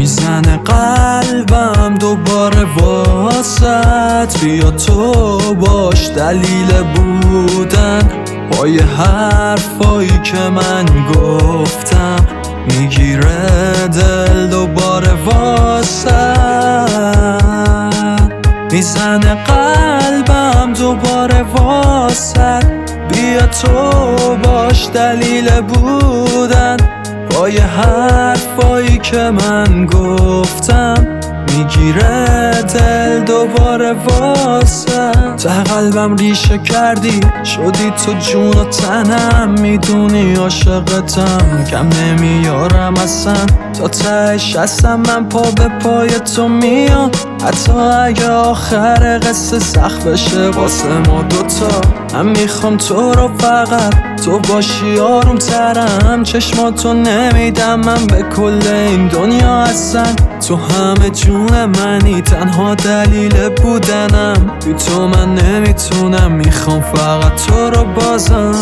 میزنه قلبم دوباره واسط، بیا تو باش دلیل بودن پای حرفایی که من گفتم. میگیره دل دوباره واسط، میزنه قلبم دوباره واسط، بیا تو باش دلیل بودن پای حرفایی که من گفتم. میگیره دل دوباره واسه، ته قلبم ریشه کردی شدی تو جون و تنم. میدونی عاشقتم کم نمیارم اصلا، تا تهش هستم من پا به پای تو میام. حتی اگه آخر قصه سخت بشه واسه ما دوتا، من میخوام تو رو فقط تو باشی آروم ترم. چشماتو نمیدم من به کل این دنیا هستن، تو همه جون منی تنها دلیل بودنم. بی تو من نمیتونم، میخوام فقط تو رو بازم.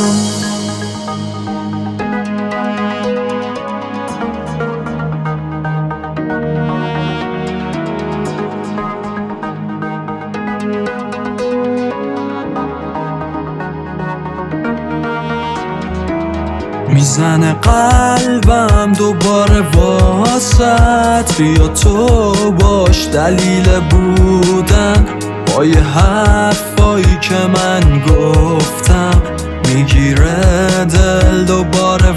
میزنه قلبم دوباره واسط، بیا تو باش دلیل بودن پای حرفایی که من گفتم. میگیره دل دوباره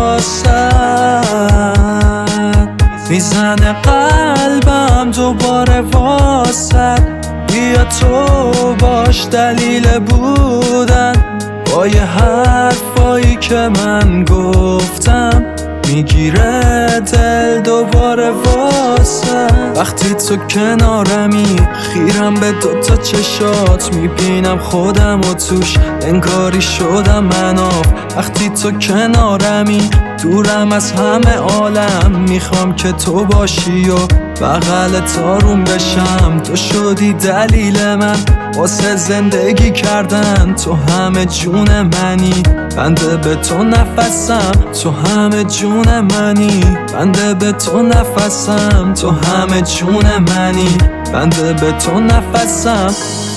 واسط، میزنه قلبم دوباره واسط، بیا تو باش دلیل بودن پای حرفایی که من گفتم. میگیره دل دوباره واسه، وقتی تو کنارمی خیرم به دوتا چشات. میبینم خودم و توش انگاری شدم مناف. وقتی تو کنارمی دورم از همه عالم، میخوام که تو باشی و بغلت آروم بشم. تو شدی دلیل من واسه زندگی کردن، تو همه جون منی بنده به تو نفسم. تو همه جون منی بنده به تو نفسم، تو همه جون منی بنده به تو نفسم.